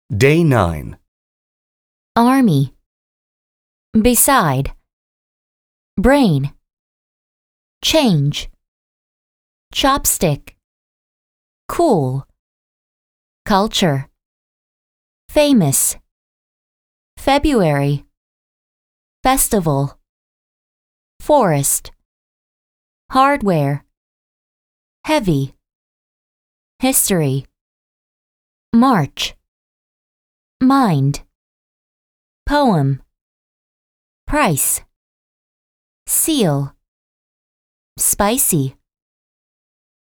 Day 9. Army. Beside. Brain. Change. Chopstick. Cool. Culture. Famous. February. Festival. Forest. Hardware. Heavy. History. March. Mind. Poem. Price. Seal. Spicy.